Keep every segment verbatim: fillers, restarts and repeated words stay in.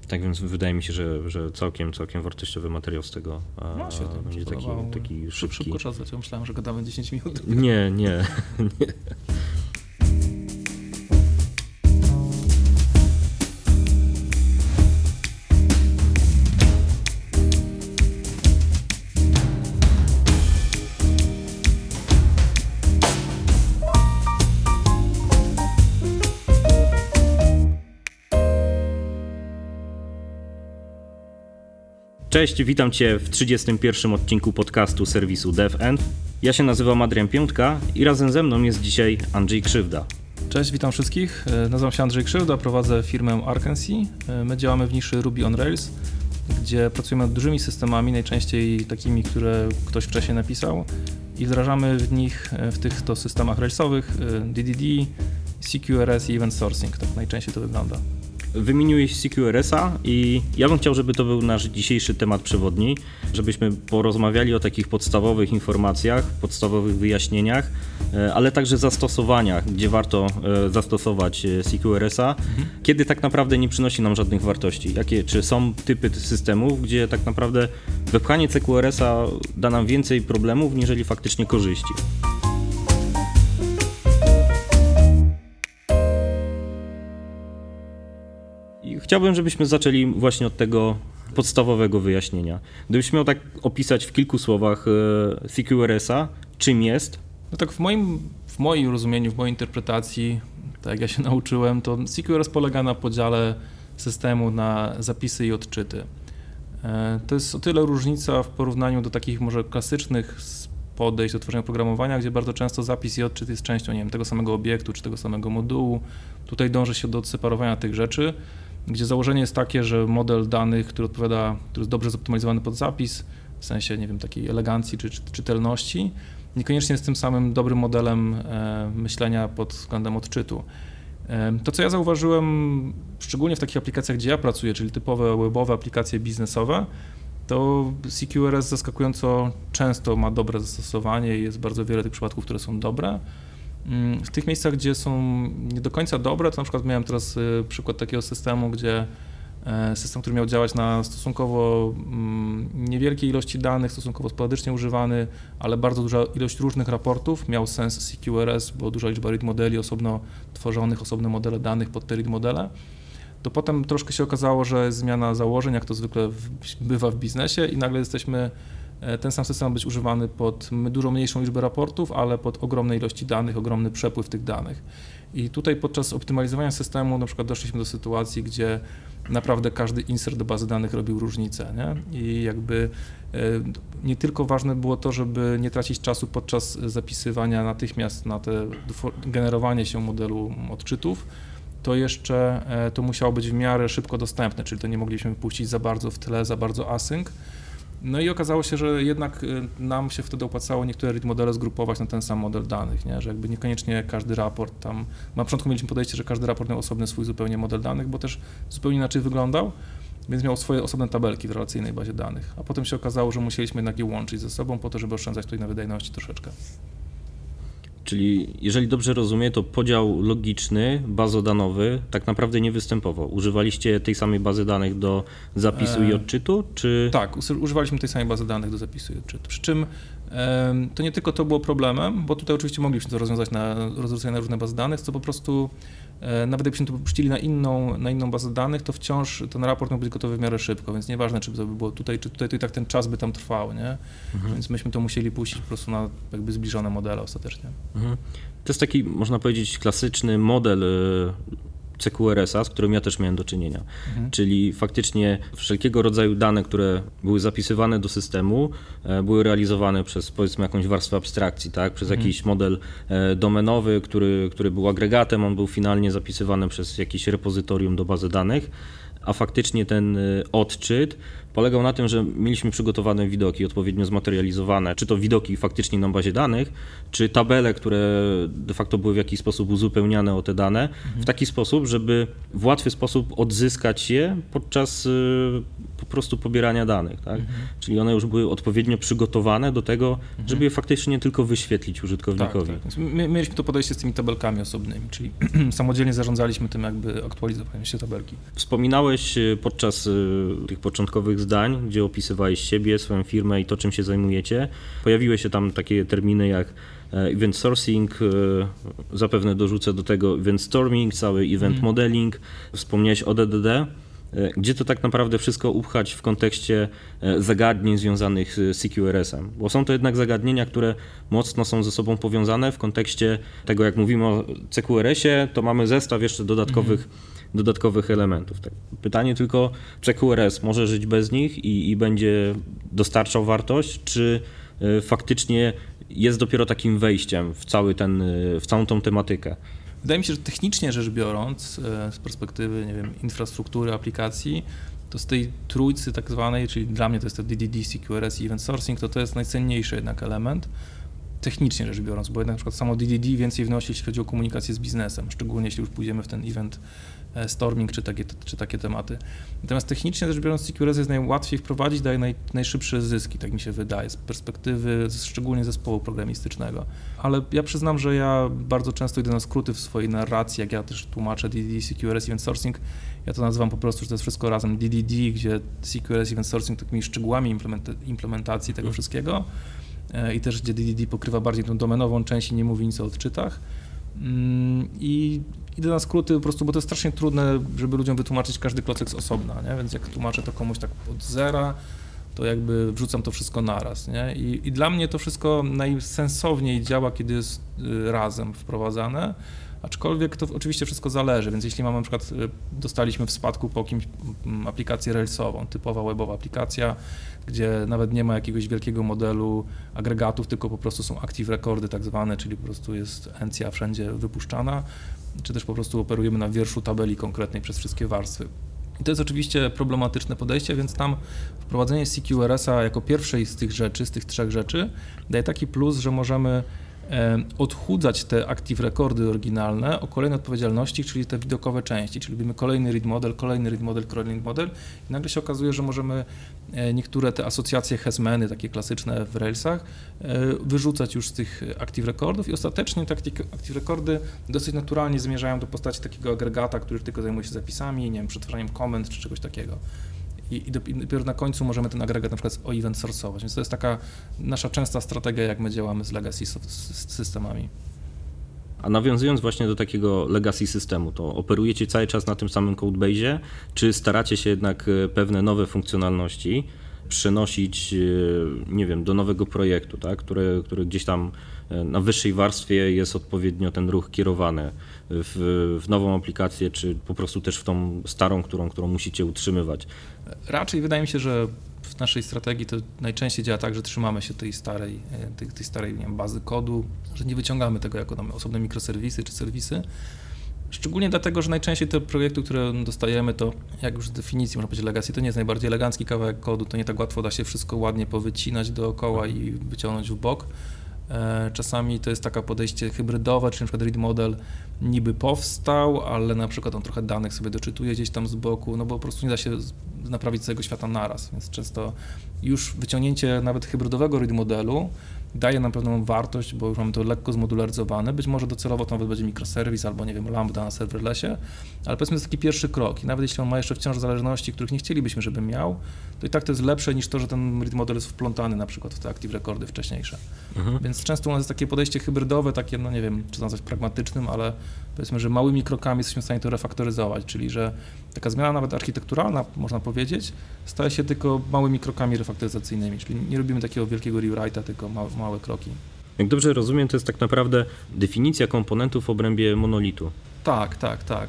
Tak więc wydaje mi się, że, że całkiem, całkiem wartościowy materiał z tego. A no, świetnie, będzie taki, taki szybki. Szybko czas leciał, myślałem, że gadamy dziesięć minut. Nie, nie, nie. Cześć, witam Cię w trzydziestym pierwszym odcinku podcastu serwisu DevEnd. Ja się nazywam Adrian Piątka i razem ze mną jest dzisiaj Andrzej Krzywda. Cześć, witam wszystkich. Nazywam się Andrzej Krzywda, prowadzę firmę Arkansas. My działamy w niszy Ruby on Rails, gdzie pracujemy nad dużymi systemami, najczęściej takimi, które ktoś wcześniej napisał i wdrażamy w nich, w tych to systemach railsowych D D D, C Q R S i Event Sourcing. Tak najczęściej to wygląda. Wymieniłeś C Q R S-a i ja bym chciał, żeby to był nasz dzisiejszy temat przewodni, żebyśmy porozmawiali o takich podstawowych informacjach, podstawowych wyjaśnieniach, ale także zastosowaniach, gdzie warto zastosować C Q R S-a, mhm. kiedy tak naprawdę nie przynosi nam żadnych wartości. Jakie, czy są typy systemów, gdzie tak naprawdę wepchanie C Q R S-a da nam więcej problemów, niżeli faktycznie korzyści. Chciałbym, żebyśmy zaczęli właśnie od tego podstawowego wyjaśnienia. Gdybyś miał tak opisać w kilku słowach C Q R S-a, czym jest? No tak w moim, w moim rozumieniu, w mojej interpretacji, tak jak ja się nauczyłem, to C Q R S polega na podziale systemu na zapisy i odczyty. To jest o tyle różnica w porównaniu do takich może klasycznych podejść do tworzenia programowania, gdzie bardzo często zapis i odczyt jest częścią, nie wiem, tego samego obiektu czy tego samego modułu. Tutaj dąży się do odseparowania tych rzeczy, gdzie założenie jest takie, że model danych, który odpowiada, który jest dobrze zoptymalizowany pod zapis, w sensie, nie wiem, takiej elegancji czy, czy czytelności, niekoniecznie jest tym samym dobrym modelem e, myślenia pod względem odczytu. E, to, co ja zauważyłem, szczególnie w takich aplikacjach, gdzie ja pracuję, czyli typowe webowe aplikacje biznesowe, to C Q R S zaskakująco często ma dobre zastosowanie i jest bardzo wiele tych przypadków, które są dobre. W tych miejscach, gdzie są nie do końca dobre, to na przykład miałem teraz przykład takiego systemu, gdzie system, który miał działać na stosunkowo niewielkiej ilości danych, stosunkowo sporadycznie używany, ale bardzo duża ilość różnych raportów, miał sens C Q R S, bo duża liczba read modeli osobno tworzonych, osobne modele danych pod te read modele. To potem troszkę się okazało, że jest zmiana założeń, jak to zwykle w, bywa w biznesie i nagle jesteśmy, ten sam system ma być używany pod dużo mniejszą liczbę raportów, ale pod ogromne ilości danych, ogromny przepływ tych danych. I tutaj podczas optymalizowania systemu na przykład doszliśmy do sytuacji, gdzie naprawdę każdy insert do bazy danych robił różnicę, nie? I jakby nie tylko ważne było to, żeby nie tracić czasu podczas zapisywania natychmiast na te generowanie się modelu odczytów, to jeszcze to musiało być w miarę szybko dostępne, czyli to nie mogliśmy puścić za bardzo w tle, za bardzo async. No i okazało się, że jednak nam się wtedy opłacało niektóre read modele zgrupować na ten sam model danych, nie? Że jakby niekoniecznie każdy raport tam, na początku mieliśmy podejście, że każdy raport miał osobny swój zupełnie model danych, bo też zupełnie inaczej wyglądał, więc miał swoje osobne tabelki w relacyjnej bazie danych, a potem się okazało, że musieliśmy jednak je łączyć ze sobą po to, żeby oszczędzać tutaj na wydajności troszeczkę. Czyli jeżeli dobrze rozumiem, to podział logiczny, bazodanowy tak naprawdę nie występował. Używaliście tej samej bazy danych do zapisu e... i odczytu, czy... Tak, używaliśmy tej samej bazy danych do zapisu i odczytu. Przy czym e, to nie tylko to było problemem, bo tutaj oczywiście mogliśmy to rozwiązać na, rozwiązać na różne bazy danych, co po prostu e, nawet jakbyśmy to puścili na inną, na inną bazę danych, to wciąż ten raport miał być gotowy w miarę szybko, więc nieważne, czy to by było tutaj, czy tutaj, to i tak ten czas by tam trwał, nie? Mhm. Więc myśmy to musieli puścić po prostu na jakby zbliżone modele ostatecznie. Mhm. To jest taki, można powiedzieć, klasyczny model C Q R S-a, z którym ja też miałem do czynienia. Mhm. Czyli faktycznie wszelkiego rodzaju dane, które były zapisywane do systemu, były realizowane przez, powiedzmy, jakąś warstwę abstrakcji, tak? Przez mhm. jakiś model domenowy, który, który był agregatem, on był finalnie zapisywany przez jakieś repozytorium do bazy danych, a faktycznie ten odczyt polegał na tym, że mieliśmy przygotowane widoki odpowiednio zmaterializowane, czy to widoki faktycznie na bazie danych, czy tabele, które de facto były w jakiś sposób uzupełniane o te dane, mhm. w taki sposób, żeby w łatwy sposób odzyskać je podczas y, po prostu pobierania danych. Tak? Mhm. Czyli one już były odpowiednio przygotowane do tego, mhm. żeby je faktycznie tylko wyświetlić użytkownikowi. Tak, tak. My mieliśmy to podejście z tymi tabelkami osobnymi, czyli samodzielnie zarządzaliśmy tym jakby aktualizowaniem się tabelki. Wspominałeś podczas tych początkowych zdań, gdzie opisywałeś siebie, swoją firmę i to, czym się zajmujecie. Pojawiły się tam takie terminy jak event sourcing, zapewne dorzucę do tego event storming, cały event hmm. modeling. Wspomniałeś o D D D. Gdzie to tak naprawdę wszystko upchać w kontekście zagadnień związanych z C Q R S-em? Bo są to jednak zagadnienia, które mocno są ze sobą powiązane w kontekście tego, jak mówimy o C Q R S-ie, to mamy zestaw jeszcze dodatkowych, mhm. dodatkowych elementów. Tak. Pytanie tylko, C Q R S może żyć bez nich i, i będzie dostarczał wartość, czy y, faktycznie jest dopiero takim wejściem w, cały ten, y, w całą tą tematykę? Wydaje mi się, że technicznie rzecz biorąc, z perspektywy, nie wiem, infrastruktury, aplikacji, to z tej trójcy tak zwanej, czyli dla mnie to jest to D D D, C Q R S i Event Sourcing, to to jest najcenniejszy jednak element, technicznie rzecz biorąc, bo jednak na przykład samo D D D więcej wnosi, jeśli chodzi o komunikację z biznesem, szczególnie jeśli już pójdziemy w ten event storming czy takie, czy takie tematy. Natomiast technicznie rzecz biorąc C Q R S jest najłatwiej wprowadzić, daje naj, najszybsze zyski, tak mi się wydaje, z perspektywy szczególnie zespołu programistycznego. Ale ja przyznam, że ja bardzo często idę na skróty w swojej narracji, jak ja też tłumaczę D D D, C Q R S, Event Sourcing, ja to nazywam po prostu, że to jest wszystko razem D D D, gdzie C Q R S, Event Sourcing takimi szczegółami implementacji tego wszystkiego i też gdzie D D D pokrywa bardziej tą domenową część i nie mówi nic o odczytach. I idę na skróty po prostu, bo to jest strasznie trudne, żeby ludziom wytłumaczyć każdy klocek z osobna, nie? Więc jak tłumaczę to komuś tak od zera, to jakby wrzucam to wszystko naraz, nie? I, i dla mnie to wszystko najsensowniej działa, kiedy jest razem wprowadzane, aczkolwiek to oczywiście wszystko zależy, więc jeśli mamy na przykład, dostaliśmy w spadku po kimś aplikację railsową, typowa webowa aplikacja, gdzie nawet nie ma jakiegoś wielkiego modelu agregatów, tylko po prostu są active recordy tak zwane, czyli po prostu jest encja wszędzie wypuszczana, czy też po prostu operujemy na wierszu tabeli konkretnej przez wszystkie warstwy. I to jest oczywiście problematyczne podejście, więc tam wprowadzenie C Q R S-a jako pierwszej z tych rzeczy, z tych trzech rzeczy, daje taki plus, że możemy odchudzać te active recordy oryginalne o kolejne odpowiedzialności, czyli te widokowe części, czyli robimy kolejny read model, kolejny read model, kolejny read model i nagle się okazuje, że możemy niektóre te asocjacje Hessmany, takie klasyczne w Railsach, wyrzucać już z tych active recordów i ostatecznie te active recordy dosyć naturalnie zmierzają do postaci takiego agregata, który tylko zajmuje się zapisami, nie wiem, przetwarzaniem komend czy czegoś takiego. I, i dopiero na końcu możemy ten agregat na przykład o event source'ować, więc to jest taka nasza częsta strategia, jak my działamy z legacy systemami. A nawiązując właśnie do takiego legacy systemu, to operujecie cały czas na tym samym codebase'ie, czy staracie się jednak pewne nowe funkcjonalności przenosić, nie wiem, do nowego projektu, tak? które, które gdzieś tam na wyższej warstwie jest odpowiednio ten ruch kierowany w, w nową aplikację, czy po prostu też w tą starą, którą, którą musicie utrzymywać? Raczej wydaje mi się, że w naszej strategii to najczęściej działa tak, że trzymamy się tej starej, tej, tej starej nie wiem, bazy kodu, że nie wyciągamy tego jako tam osobne mikroserwisy czy serwisy. Szczególnie dlatego, że najczęściej te projekty, które dostajemy, to jak już z definicji można powiedzieć legacy, to nie jest najbardziej elegancki kawałek kodu, to nie tak łatwo da się wszystko ładnie powycinać dookoła i wyciągnąć w bok. Czasami to jest takie podejście hybrydowe, czyli na przykład read model niby powstał, ale na przykład on trochę danych sobie doczytuje gdzieś tam z boku, no bo po prostu nie da się naprawić całego świata naraz, więc często już wyciągnięcie nawet hybrydowego read modelu daje nam pewną wartość, bo już mamy to lekko zmodularyzowane, być może docelowo to nawet będzie mikroserwis albo nie wiem, lambda na serverlessie, ale powiedzmy to jest taki pierwszy krok i nawet jeśli on ma jeszcze wciąż zależności, których nie chcielibyśmy, żeby miał, to i tak to jest lepsze niż to, że ten read model jest wplątany na przykład w te active recordy wcześniejsze. Mhm. Więc często u nas jest takie podejście hybrydowe, takie, no nie wiem, czy to nazwać pragmatycznym, ale powiedzmy, że małymi krokami jesteśmy w stanie to refaktoryzować, czyli że taka zmiana nawet architekturalna, można powiedzieć, staje się tylko małymi krokami refaktoryzacyjnymi, czyli nie robimy takiego wielkiego rewrite'a, tylko ma, małe kroki. Jak dobrze rozumiem, to jest tak naprawdę definicja komponentów w obrębie monolitu. Tak, tak, tak.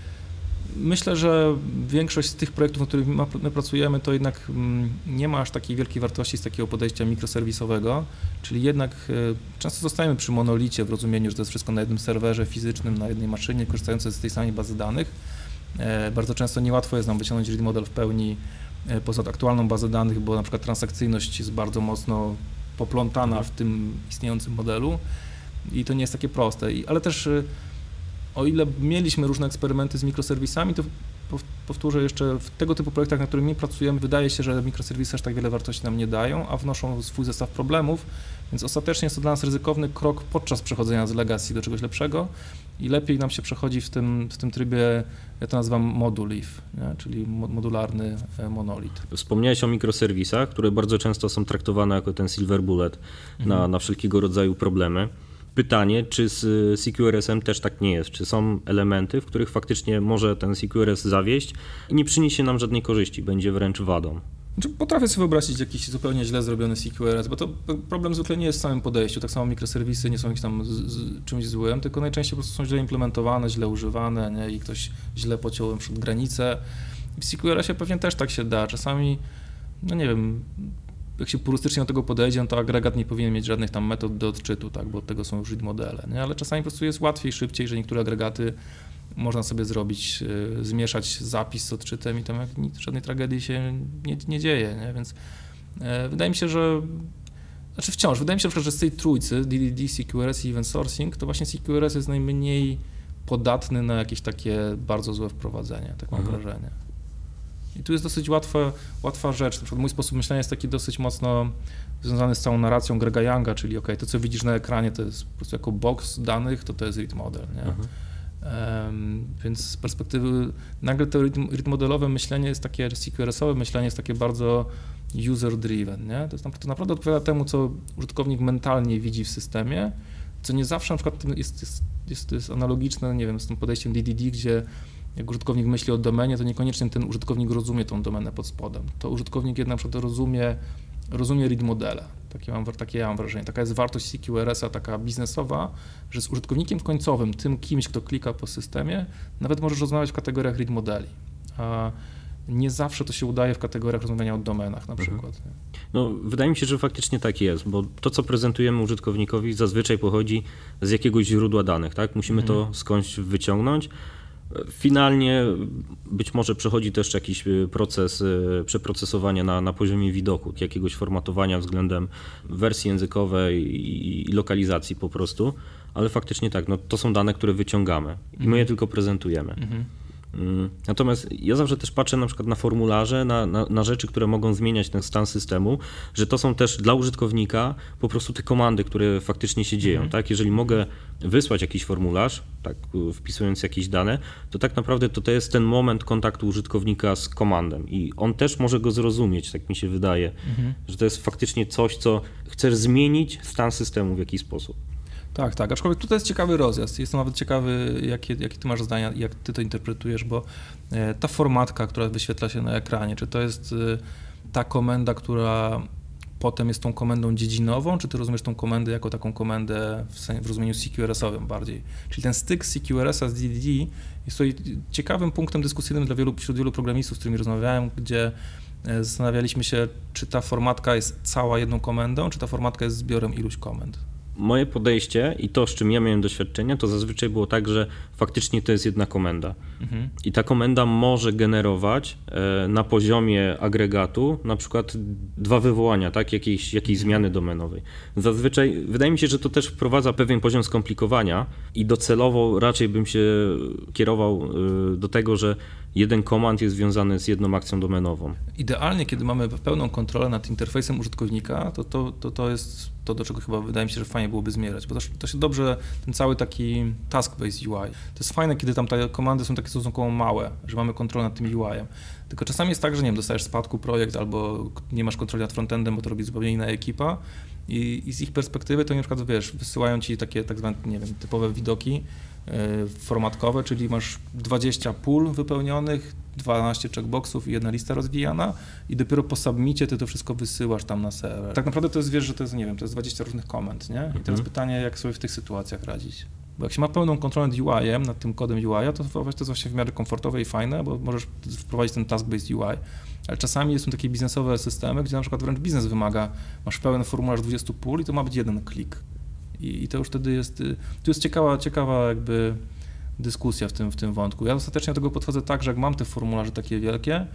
Myślę, że większość z tych projektów, nad którymi my pracujemy, to jednak nie ma aż takiej wielkiej wartości z takiego podejścia mikroserwisowego, czyli jednak często zostajemy przy monolicie w rozumieniu, że to jest wszystko na jednym serwerze fizycznym, na jednej maszynie, korzystającej z tej samej bazy danych. Bardzo często niełatwo jest nam wyciągnąć read model w pełni poza aktualną bazę danych, bo na przykład transakcyjność jest bardzo mocno poplątana w tym istniejącym modelu i to nie jest takie proste. I, ale też o ile mieliśmy różne eksperymenty z mikroserwisami, to powtórzę jeszcze, w tego typu projektach, na których my pracujemy, wydaje się, że mikroserwisy aż tak wiele wartości nam nie dają, a wnoszą swój zestaw problemów, więc ostatecznie jest to dla nas ryzykowny krok podczas przechodzenia z legacy do czegoś lepszego i lepiej nam się przechodzi w tym, w tym trybie, ja to nazywam moduliv, nie? Czyli modularny monolit. Wspomniałeś o mikroserwisach, które bardzo często są traktowane jako ten silver bullet mhm. na, na wszelkiego rodzaju problemy. Pytanie, czy z C Q R S-em też tak nie jest? Czy są elementy, w których faktycznie może ten C Q R S zawieść i nie przyniesie nam żadnej korzyści, będzie wręcz wadą? Znaczy, potrafię sobie wyobrazić jakiś zupełnie źle zrobiony C Q R S, bo to problem zwykle nie jest w samym podejściu. Tak samo mikroserwisy nie są jakimś tam z, z, czymś złym, tylko najczęściej po prostu są źle implementowane, źle używane, nie? I ktoś źle pociął na przykład granicę. I w C Q R S-ie pewnie też tak się da. Czasami, no nie wiem, jak się purystycznie do tego podejdzie, no to agregat nie powinien mieć żadnych tam metod do odczytu, tak, bo od tego są już read modele, nie? Ale czasami po prostu jest łatwiej, szybciej, że niektóre agregaty można sobie zrobić, y, zmieszać zapis z odczytem i tam jak nic, żadnej tragedii się nie, nie dzieje, nie? Więc y, wydaje mi się, że znaczy wciąż, wydaje mi się, że z tej trójcy D D D, C Q R S i event sourcing, to właśnie C Q R S jest najmniej podatny na jakieś takie bardzo złe wprowadzenie, tak mam mhm. wrażenie. I tu jest dosyć łatwa, łatwa rzecz. Na przykład mój sposób myślenia jest taki dosyć mocno związany z całą narracją Grega Younga, czyli ok, to co widzisz na ekranie to jest po prostu jako box danych, to to jest read model, nie? Mhm. Um, więc z perspektywy, nagle to read, read modelowe myślenie jest takie, C Q R S-owe myślenie jest takie bardzo user driven, nie? To, jest, to naprawdę odpowiada temu, co użytkownik mentalnie widzi w systemie, co nie zawsze na przykład jest, jest, jest, jest analogiczne, nie wiem, z tym podejściem D D D, gdzie jak użytkownik myśli o domenie, to niekoniecznie ten użytkownik rozumie tą domenę pod spodem. To użytkownik jednak na przykład rozumie, rozumie read modele. Takie, mam, takie ja mam wrażenie. Taka jest wartość C Q R S-a, taka biznesowa, że z użytkownikiem końcowym, tym kimś, kto klika po systemie, nawet możesz rozmawiać w kategoriach read modeli. A nie zawsze to się udaje w kategoriach rozmawiania o domenach na przykład. Mhm. No, wydaje mi się, że faktycznie tak jest, bo to, co prezentujemy użytkownikowi, zazwyczaj pochodzi z jakiegoś źródła danych, tak? Musimy mhm. to skądś wyciągnąć. Finalnie być może przechodzi też jakiś proces przeprocesowania na, na poziomie widoku, jakiegoś formatowania względem wersji językowej i, i lokalizacji po prostu, ale faktycznie tak, no to są dane, które wyciągamy i my je Mhm. tylko prezentujemy. Mhm. Natomiast ja zawsze też patrzę na przykład na formularze, na, na, na rzeczy, które mogą zmieniać ten stan systemu, że to są też dla użytkownika po prostu te komandy, które faktycznie się dzieją. Mhm. Tak? Jeżeli mogę wysłać jakiś formularz, tak, wpisując jakieś dane, to tak naprawdę to, to jest ten moment kontaktu użytkownika z komandem i on też może go zrozumieć, tak mi się wydaje, mhm. że to jest faktycznie coś, co chcesz zmienić stan systemu w jakiś sposób. Tak, tak, aczkolwiek tutaj jest ciekawy rozjazd. Jestem nawet ciekawy, jakie, jakie ty masz zdania, jak ty to interpretujesz, bo ta formatka, która wyświetla się na ekranie, czy to jest ta komenda, która potem jest tą komendą dziedzinową, czy ty rozumiesz tą komendę jako taką komendę w, sensie, w rozumieniu C Q R S-owym bardziej? Czyli ten styk C Q R S-a z D D D jest tutaj ciekawym punktem dyskusyjnym dla wielu, wśród wielu programistów, z którymi rozmawiałem, gdzie zastanawialiśmy się, czy ta formatka jest cała jedną komendą, czy ta formatka jest zbiorem iluś komend. Moje podejście i to, z czym ja miałem doświadczenia, to zazwyczaj było tak, że faktycznie to jest jedna komenda. Mhm. I ta komenda może generować e, na poziomie agregatu na przykład dwa wywołania, tak, jakiejś, jakiejś zmiany domenowej. Zazwyczaj wydaje mi się, że to też wprowadza pewien poziom skomplikowania i docelowo raczej bym się kierował e, do tego, że jeden komand jest związany z jedną akcją domenową. Idealnie, kiedy mamy pełną kontrolę nad interfejsem użytkownika, to to, to, to jest to, do czego chyba wydaje mi się, że fajnie byłoby zmierzać, bo to, to się dobrze, ten cały taki task-based U I, to jest fajne, kiedy tam te komandy są takie stosunkowo małe, że mamy kontrolę nad tym U I-em. Tylko czasami jest tak, że nie wiem, dostajesz w spadku projekt albo nie masz kontroli nad frontendem, bo to robi zupełnie inna ekipa i, i z ich perspektywy to na przykład, wiesz, wysyłają ci takie tak zwane, nie wiem, typowe widoki, formatkowe, czyli masz dwadzieścia pól wypełnionych, dwanaście checkboxów i jedna lista rozwijana i dopiero po submicie ty to wszystko wysyłasz tam na serwer. Tak naprawdę to jest, wiesz, że to jest, nie wiem, to jest dwadzieścia różnych komend, nie? I teraz mhm. pytanie, jak sobie w tych sytuacjach radzić. Bo jak się ma pełną kontrolę nad U I-em, nad tym kodem U I-a, to to jest właśnie w miarę komfortowe i fajne, bo możesz wprowadzić ten task-based U I, ale czasami są takie biznesowe systemy, gdzie na przykład wręcz biznes wymaga, masz pełen formularz dwudziestu pól i to ma być jeden klik. I, i to już wtedy jest, tu jest ciekawa, ciekawa jakby dyskusja w tym, w tym wątku. Ja ostatecznie do tego podchodzę tak, że jak mam te formularze takie wielkie,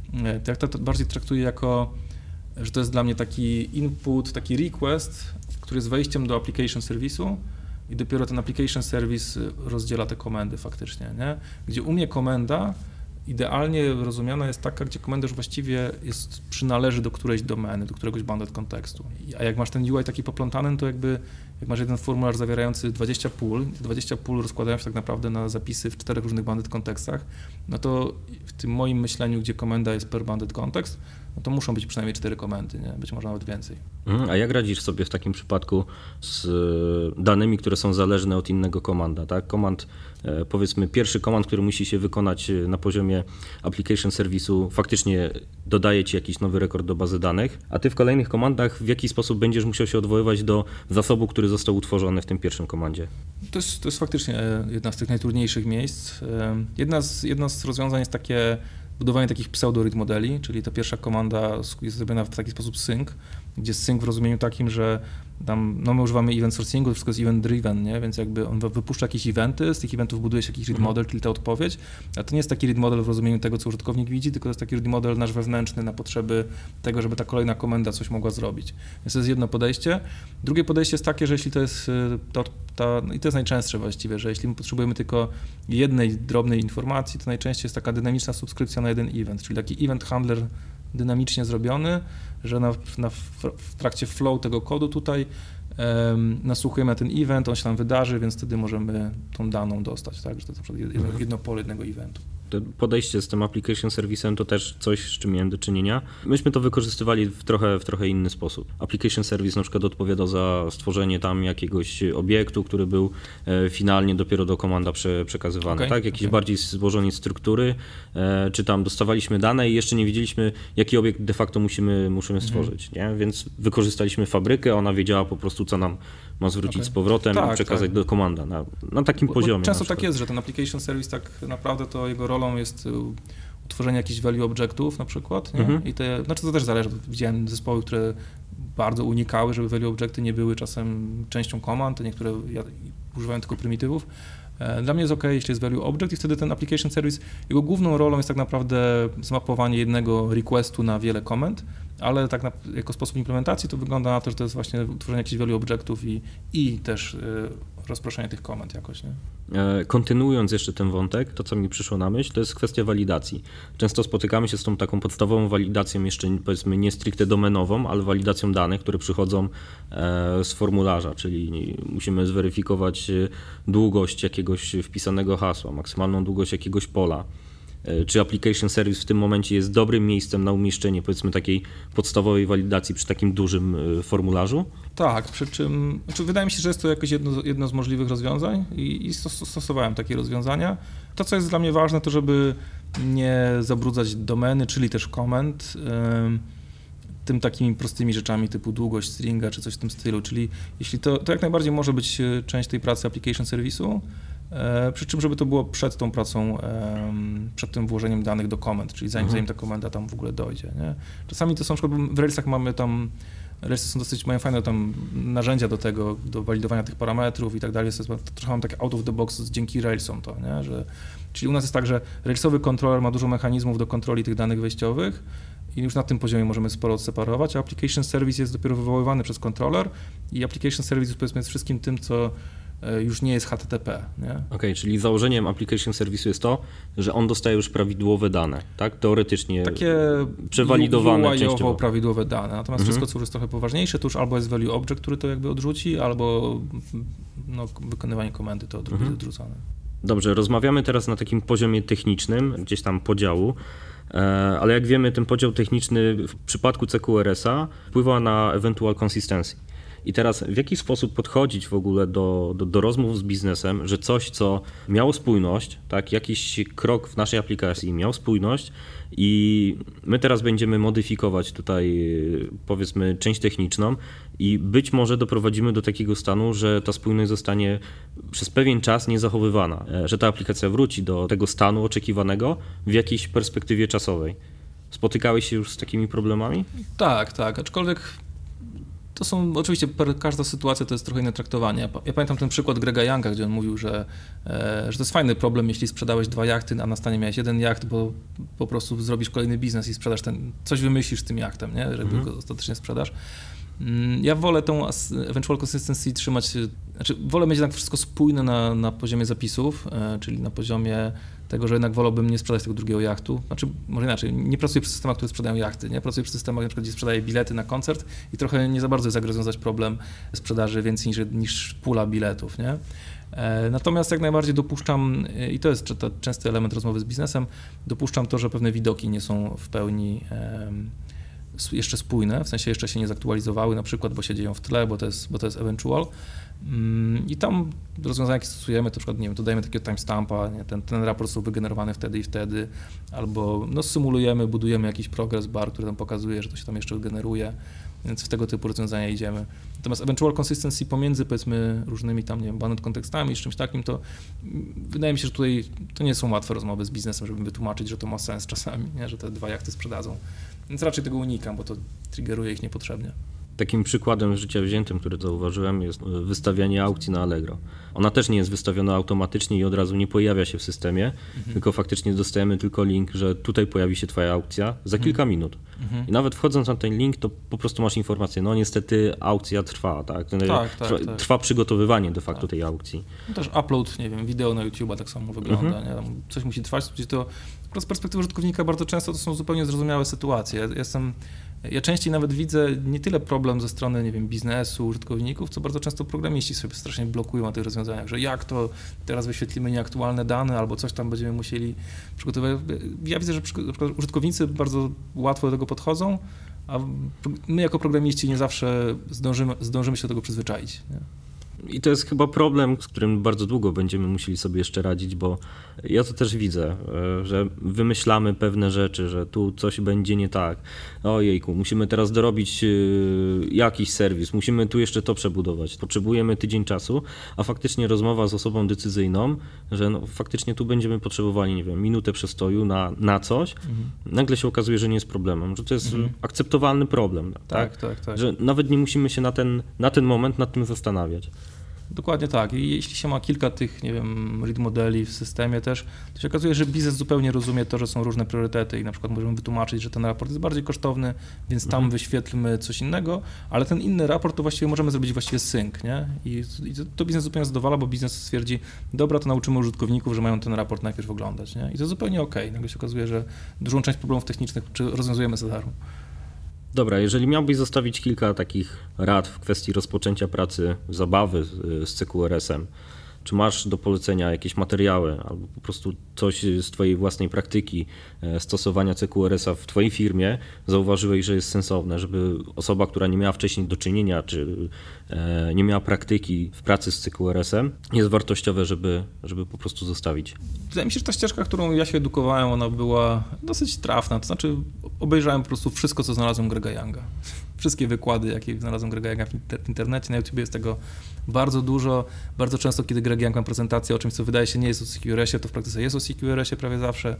to ja to bardziej traktuję jako, że to jest dla mnie taki input, taki request, który jest wejściem do application serwisu i dopiero ten application service rozdziela te komendy faktycznie, nie? Gdzie u mnie komenda idealnie rozumiana jest taka, gdzie komenda już właściwie jest, przynależy do którejś domeny, do któregoś bounded kontekstu. A jak masz ten U I taki poplątany, to jakby jak masz jeden formularz zawierający dwadzieścia pól, dwadzieścia pól rozkładają się tak naprawdę na zapisy w czterech różnych bounded kontekstach, no to w tym moim myśleniu, gdzie komenda jest per bounded kontekst, no to muszą być przynajmniej cztery komendy, nie? Być może nawet więcej. A jak radzisz sobie w takim przypadku z danymi, które są zależne od innego komanda, tak? Komand, powiedzmy pierwszy komand, który musi się wykonać na poziomie application serwisu, faktycznie dodaje ci jakiś nowy rekord do bazy danych, a ty w kolejnych komandach w jaki sposób będziesz musiał się odwoływać do zasobu, który został utworzony w tym pierwszym komandzie? To jest, to jest faktycznie jedna z tych najtrudniejszych miejsc. Jedna z, jedna z rozwiązań jest takie budowanie takich pseudo-read modeli, czyli ta pierwsza komanda jest zrobiona w taki sposób sync, gdzie sync w rozumieniu takim, że tam, no my używamy event sourcingu, to wszystko jest event driven, nie? Więc jakby on wypuszcza jakieś eventy, z tych eventów buduje się jakiś read model, czyli ta odpowiedź, a to nie jest taki read model w rozumieniu tego, co użytkownik widzi, tylko to jest taki read model nasz wewnętrzny na potrzeby tego, żeby ta kolejna komenda coś mogła zrobić. Więc to jest jedno podejście. Drugie podejście jest takie, że jeśli to jest ta, ta no i to jest najczęstsze właściwie, że jeśli my potrzebujemy tylko jednej drobnej informacji, to najczęściej jest taka dynamiczna subskrypcja na jeden event, czyli taki event handler dynamicznie zrobiony, że na, na, w trakcie flow tego kodu tutaj um, nasłuchujemy na ten event, on się tam wydarzy, więc wtedy możemy tą daną dostać, tak? Że to jest na przykład jedno, jedno pole jednego eventu. To podejście z tym application serwisem to też coś, z czym miałem do czynienia. Myśmy to wykorzystywali w trochę, w trochę inny sposób. Application service na przykład odpowiada za stworzenie tam jakiegoś obiektu, który był e, finalnie dopiero do komanda prze, przekazywany, okay, tak? Jakieś okay. bardziej złożone struktury, e, czy tam dostawaliśmy dane i jeszcze nie wiedzieliśmy, jaki obiekt de facto musimy, musimy stworzyć, mhm. nie? Więc wykorzystaliśmy fabrykę, ona wiedziała po prostu, co nam ma zwrócić okay. z powrotem tak, i przekazać tak. do komanda na, na takim bo, poziomie. Bo często tak jest, że ten application service tak naprawdę to jego rolą jest utworzenie jakichś value objectów na przykład, nie? Mhm. I te, znaczy to też zależy, widziałem zespoły, które bardzo unikały, żeby value objecty nie były czasem częścią komand, niektóre używają tylko prymitywów. Dla mnie jest ok, jeśli jest value object i wtedy ten application service, jego główną rolą jest tak naprawdę zmapowanie jednego requestu na wiele komend, ale tak na, jako sposób implementacji to wygląda na to, że to jest właśnie utworzenie jakichś value objectów i, i też y, rozproszenie tych komend jakoś, nie? Kontynuując jeszcze ten wątek, to co mi przyszło na myśl, to jest kwestia walidacji. Często spotykamy się z tą taką podstawową walidacją, jeszcze powiedzmy nie stricte domenową, ale walidacją danych, które przychodzą z formularza, czyli musimy zweryfikować długość jakiegoś wpisanego hasła, maksymalną długość jakiegoś pola. Czy application service w tym momencie jest dobrym miejscem na umieszczenie powiedzmy takiej podstawowej walidacji przy takim dużym formularzu? Tak, przy czym znaczy wydaje mi się, że jest to jakieś jedno, jedno z możliwych rozwiązań i, i stosowałem takie rozwiązania. To, co jest dla mnie ważne, to żeby nie zabrudzać domeny, czyli też komend, ym, tym takimi prostymi rzeczami typu długość stringa czy coś w tym stylu, czyli jeśli to, to jak najbardziej może być część tej pracy application serwisu, E, przy czym, żeby to było przed tą pracą, e, przed tym włożeniem danych do komend, czyli zanim, mhm. zanim ta komenda tam w ogóle dojdzie, nie? Czasami to są, na przykład w Railsach mamy tam, Railsy są dosyć, mają fajne tam narzędzia do tego, do walidowania tych parametrów i tak dalej, trochę mam takie out of the box dzięki Railsom to, nie? Że, czyli u nas jest tak, że Railsowy kontroler ma dużo mechanizmów do kontroli tych danych wejściowych i już na tym poziomie możemy sporo odseparować, a application service jest dopiero wywoływany przez kontroler i application service powiedzmy jest wszystkim tym, co już nie jest H T T P. Okej, okay, czyli założeniem application serwisu jest to, że on dostaje już prawidłowe dane, tak? Teoretycznie takie przewalidowane U I częściowo. prawidłowe dane, natomiast mhm. wszystko, co już jest trochę poważniejsze, to już albo jest value object, który to jakby odrzuci, albo no, wykonywanie komendy to mhm. jest odrzucane. Dobrze, rozmawiamy teraz na takim poziomie technicznym, gdzieś tam podziału, ale jak wiemy, ten podział techniczny w przypadku C Q R S-a wpływa na eventual consistency. I teraz w jaki sposób podchodzić w ogóle do, do, do rozmów z biznesem, że coś, co miało spójność, tak, jakiś krok w naszej aplikacji miał spójność i my teraz będziemy modyfikować tutaj powiedzmy część techniczną i być może doprowadzimy do takiego stanu, że ta spójność zostanie przez pewien czas niezachowywana, że ta aplikacja wróci do tego stanu oczekiwanego w jakiejś perspektywie czasowej. Spotykałeś się już z takimi problemami? Tak, tak, aczkolwiek To są, oczywiście per, każda sytuacja to jest trochę inne traktowanie. Ja, ja pamiętam ten przykład Grega Younga, gdzie on mówił, że, e, że to jest fajny problem, jeśli sprzedałeś dwa jachty, a na stanie miałeś jeden jacht, bo po prostu zrobisz kolejny biznes i sprzedasz ten, coś wymyślisz z tym jachtem, nie? Żeby mhm. go ostatecznie sprzedasz. Ja wolę tą eventual consistency trzymać, znaczy wolę mieć jednak wszystko spójne na, na poziomie zapisów, e, czyli na poziomie tego, że jednak wolałbym nie sprzedać tego drugiego jachtu. Znaczy, może inaczej, nie pracuję przy systemach, które sprzedają jachty, nie? Pracuję przy systemach, na przykład, gdzie sprzedaję bilety na koncert i trochę nie za bardzo jest jak rozwiązać problem sprzedaży więcej niż, niż pula biletów, nie? E, natomiast jak najbardziej dopuszczam, i to jest to częsty element rozmowy z biznesem, dopuszczam to, że pewne widoki nie są w pełni e, jeszcze spójne, w sensie jeszcze się nie zaktualizowały na przykład, bo się dzieją w tle, bo to jest, bo to jest eventual. I tam rozwiązania, jakie stosujemy, to na przykład, nie wiem, dodajemy takiego timestampa, nie? Ten, ten raport został wygenerowany wtedy i wtedy, albo no, symulujemy, budujemy jakiś progress bar, który tam pokazuje, że to się tam jeszcze generuje, więc w tego typu rozwiązania idziemy. Natomiast eventual consistency pomiędzy, powiedzmy, różnymi tam, nie wiem, banet kontekstami, z czymś takim, to wydaje mi się, że tutaj to nie są łatwe rozmowy z biznesem, żeby wytłumaczyć, że to ma sens czasami, nie? Że te dwa jachty sprzedadzą. Więc raczej tego unikam, bo to triggeruje ich niepotrzebnie. Takim przykładem z życia wziętym, który zauważyłem, jest wystawianie aukcji na Allegro. Ona też nie jest wystawiona automatycznie i od razu nie pojawia się w systemie, mhm. tylko faktycznie dostajemy tylko link, że tutaj pojawi się twoja aukcja za kilka mhm. minut. Mhm. I nawet wchodząc na ten link, to po prostu masz informację, no niestety aukcja trwa, tak? tak, trwa, tak, tak. trwa przygotowywanie de facto tak. tej aukcji. No też upload, nie wiem, wideo na YouTube'a tak samo wygląda, mhm. nie? Coś musi trwać, to z perspektywy użytkownika bardzo często to są zupełnie zrozumiałe sytuacje. Ja jestem Ja częściej nawet widzę nie tyle problem ze strony, nie wiem, biznesu, użytkowników, co bardzo często programiści sobie strasznie blokują na tych rozwiązaniach, że jak to teraz wyświetlimy nieaktualne dane albo coś tam będziemy musieli przygotować. Ja widzę, że użytkownicy bardzo łatwo do tego podchodzą, a my jako programiści nie zawsze zdążymy, zdążymy się do tego przyzwyczaić. Nie? I to jest chyba problem, z którym bardzo długo będziemy musieli sobie jeszcze radzić, bo ja to też widzę, że wymyślamy pewne rzeczy, że tu coś będzie nie tak. Ojejku, musimy teraz dorobić jakiś serwis, musimy tu jeszcze to przebudować. Potrzebujemy tydzień czasu, a faktycznie rozmowa z osobą decyzyjną, że no, faktycznie tu będziemy potrzebowali, nie wiem, minutę przestoju na, na coś, mhm. nagle się okazuje, że nie jest problemem, że to jest mhm. akceptowalny problem. Tak? Tak, tak, tak. Że nawet nie musimy się na ten, na ten moment nad tym zastanawiać. Dokładnie tak. I jeśli się ma kilka tych, nie wiem, read modeli w systemie też, to się okazuje, że biznes zupełnie rozumie to, że są różne priorytety i na przykład możemy wytłumaczyć, że ten raport jest bardziej kosztowny, więc tam mhm. wyświetlmy coś innego, ale ten inny raport to właściwie możemy zrobić właściwie sync, nie? I, i to, to biznes zupełnie zadowala, bo biznes stwierdzi, dobra, to nauczymy użytkowników, że mają ten raport najpierw oglądać, nie? I to zupełnie okej. Okay. Nagle się okazuje, że dużą część problemów technicznych rozwiązujemy za darmo. Dobra, jeżeli miałbyś zostawić kilka takich rad w kwestii rozpoczęcia pracy, zabawy z C Q R S-em, czy masz do polecenia jakieś materiały albo po prostu coś z twojej własnej praktyki stosowania C Q R S-a w twojej firmie zauważyłeś, że jest sensowne, żeby osoba, która nie miała wcześniej do czynienia, czy nie miała praktyki w pracy z C Q R S-em, jest wartościowe, żeby, żeby po prostu zostawić? Wydaje mi się, że ta ścieżka, którą ja się edukowałem, ona była dosyć trafna, to znaczy obejrzałem po prostu wszystko, co znalazłem Grega Younga. Wszystkie wykłady, jakie znalazłem Grega Younga w internecie, na YouTube jest tego bardzo dużo. Bardzo często, kiedy Greg Young ma prezentację o czymś, co wydaje się nie jest o C Q R S-ie, to w praktyce jest o C Q R S-ie prawie zawsze.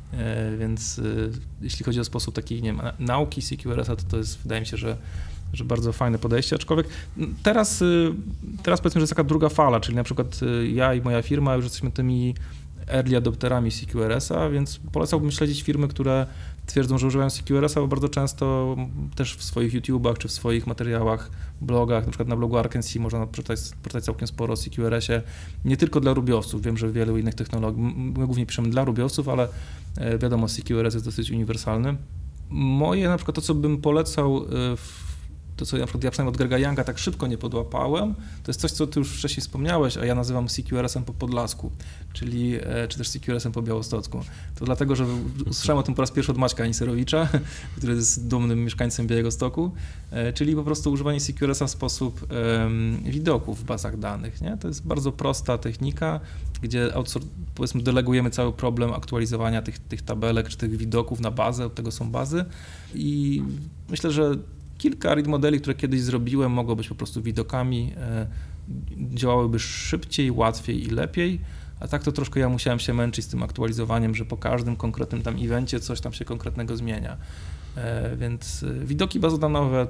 Więc jeśli chodzi o sposób takiej, nie wiem, nauki C Q R S-a, to to jest, wydaje mi się, że że bardzo fajne podejście, aczkolwiek teraz, teraz powiedzmy, że jest taka druga fala, czyli na przykład ja i moja firma już jesteśmy tymi early adopterami C Q R S-a, więc polecałbym śledzić firmy, które twierdzą, że używają C Q R S-a, bo bardzo często też w swoich YouTubach czy w swoich materiałach, blogach, na przykład na blogu Arkansas można przeczytać, przeczytać całkiem sporo o C Q R S-ie, nie tylko dla rubiowców, wiem, że wielu innych technologii, my głównie piszemy dla rubiowców, ale wiadomo, C Q R S jest dosyć uniwersalny. Moje na przykład to, co bym polecał w to, co na przykład ja przynajmniej od Grega Younga tak szybko nie podłapałem, to jest coś, co ty już wcześniej wspomniałeś, a ja nazywam C Q R S-em po Podlasku, czyli, czy też C Q R S-em po Białostocku. To dlatego, że usłyszałem o tym po raz pierwszy od Maćka Aniserowicza, który jest dumnym mieszkańcem Białegostoku, czyli po prostu używanie C Q R S-a w sposób um, widoków w bazach danych. Nie? To jest bardzo prosta technika, gdzie powiedzmy delegujemy cały problem aktualizowania tych, tych tabelek czy tych widoków na bazę, od tego są bazy i myślę, że kilka read modeli, które kiedyś zrobiłem, mogą być po prostu widokami, e, działałyby szybciej, łatwiej i lepiej, a tak to troszkę ja musiałem się męczyć z tym aktualizowaniem, że po każdym konkretnym tam evencie coś tam się konkretnego zmienia. E, więc widoki bazodanowe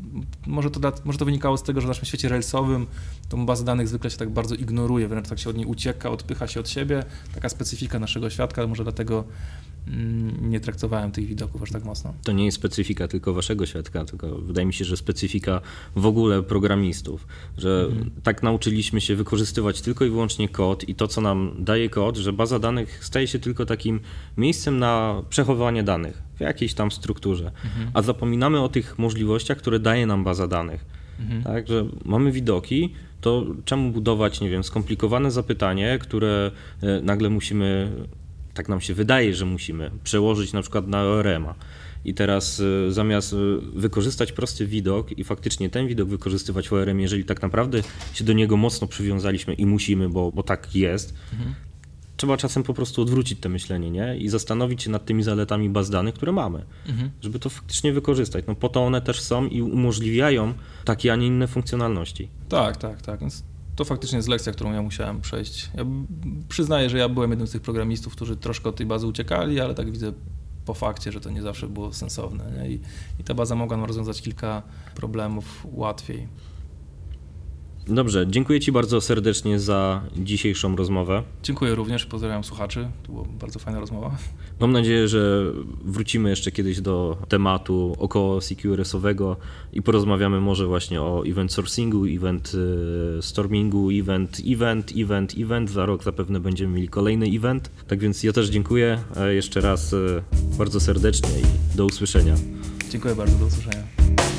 Może to, da, może to wynikało z tego, że w naszym świecie railsowym tą bazę danych zwykle się tak bardzo ignoruje, wręcz tak się od niej ucieka, odpycha się od siebie. Taka specyfika naszego świadka, może dlatego mm, nie traktowałem tych widoków aż tak mocno. To nie jest specyfika tylko waszego świadka, tylko wydaje mi się, że specyfika w ogóle programistów, że mhm. tak nauczyliśmy się wykorzystywać tylko i wyłącznie kod i to, co nam daje kod, że baza danych staje się tylko takim miejscem na przechowywanie danych w jakiejś tam strukturze, mhm. a zapominamy o tych możliwościach, które daje nam baza danych. Mhm. Tak, że mamy widoki, to czemu budować, nie wiem, skomplikowane zapytanie, które nagle musimy, tak nam się wydaje, że musimy przełożyć na przykład na O R M-a. I teraz y, zamiast y, wykorzystać prosty widok i faktycznie ten widok wykorzystywać w O R M, jeżeli tak naprawdę się do niego mocno przywiązaliśmy i musimy, bo, bo tak jest, mhm. trzeba czasem po prostu odwrócić to myślenie, nie? I zastanowić się nad tymi zaletami baz danych, które mamy, mhm. żeby to faktycznie wykorzystać. No po to one też są i umożliwiają takie, a nie inne funkcjonalności. Tak, tak, tak. Więc to faktycznie jest lekcja, którą ja musiałem przejść. Ja przyznaję, że ja byłem jednym z tych programistów, którzy troszkę od tej bazy uciekali, ale tak widzę po fakcie, że to nie zawsze było sensowne. Nie? I, I ta baza mogła nam rozwiązać kilka problemów łatwiej. Dobrze, dziękuję Ci bardzo serdecznie za dzisiejszą rozmowę. Dziękuję również, pozdrawiam słuchaczy, to była bardzo fajna rozmowa. Mam nadzieję, że wrócimy jeszcze kiedyś do tematu około C Q R S-owego i porozmawiamy może właśnie o event sourcingu, event stormingu, event, event, event, event. Za rok zapewne będziemy mieli kolejny event. Tak więc ja też dziękuję jeszcze raz bardzo serdecznie i do usłyszenia. Dziękuję bardzo, do usłyszenia.